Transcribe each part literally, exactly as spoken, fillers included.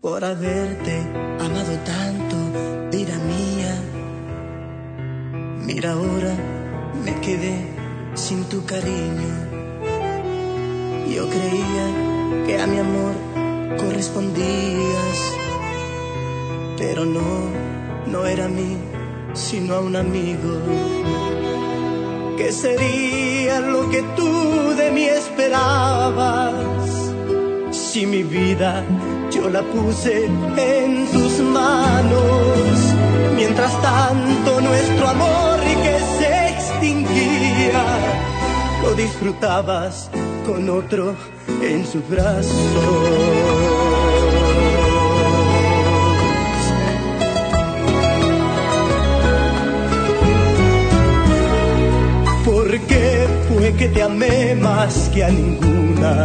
por haberte amado tanto, vida mía. Mira, ahora me quedé sin tu cariño. Yo creía que a mi amor correspondías, pero no, no era a mí, sino a un amigo. ¿Qué sería lo que tú de mí esperabas? Si mi vida yo la puse en tus manos, mientras tanto nuestro amor que se extinguía, lo disfrutabas con otro en sus brazos. ¿Por qué fue que te amé más que a ninguna?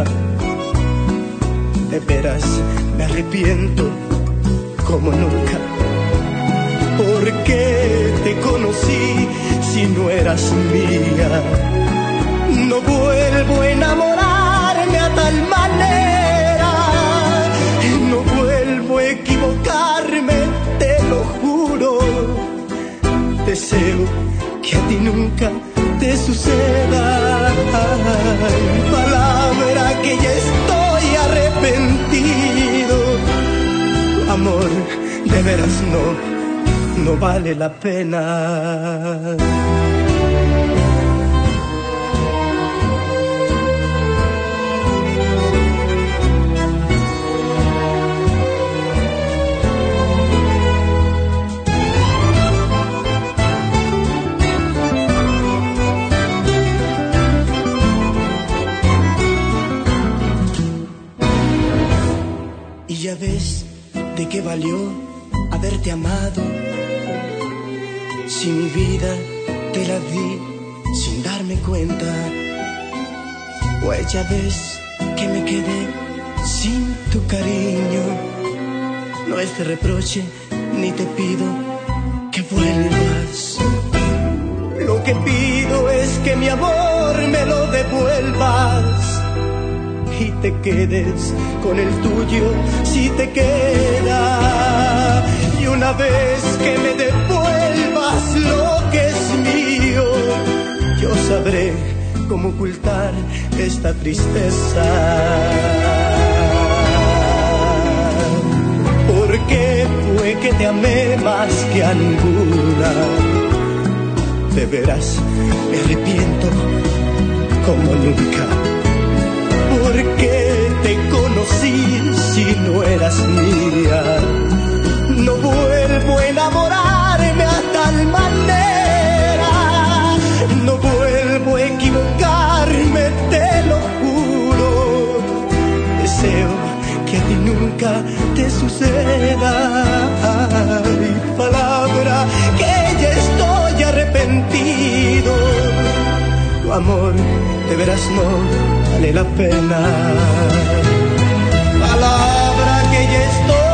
De veras me arrepiento como nunca. ¿Por qué te conocí si no eras mía? No vuelvo a enamorarme a tal manera, no vuelvo a equivocarme, te lo juro. Deseo que a ti nunca te suceda. Palabra que ya estoy arrepentido. Tu amor de veras no, no vale la pena. Y ya ves de qué valió haberte amado, si mi vida te la di sin darme cuenta. Pues ya ves que me quedé sin tu cariño. No es de reproche ni te pido que vuelvas. Lo que pido es que mi amor me lo devuelvas y te quedes con el tuyo si te queda. Y una vez que me devuelvas lo que es mío, yo sabré cómo ocultar esta tristeza. ¿Por qué fue que te amé más que a ninguna? De veras me arrepiento como nunca. ¿Por qué te conocí si no eras mía? No vuelvo a enamorarme a tal manera, no vuelvo a equivocarme, te lo juro. Deseo que a ti nunca te suceda. Ay, palabra que ya estoy arrepentido. Tu amor de veras no vale la pena. Palabra que ya estoy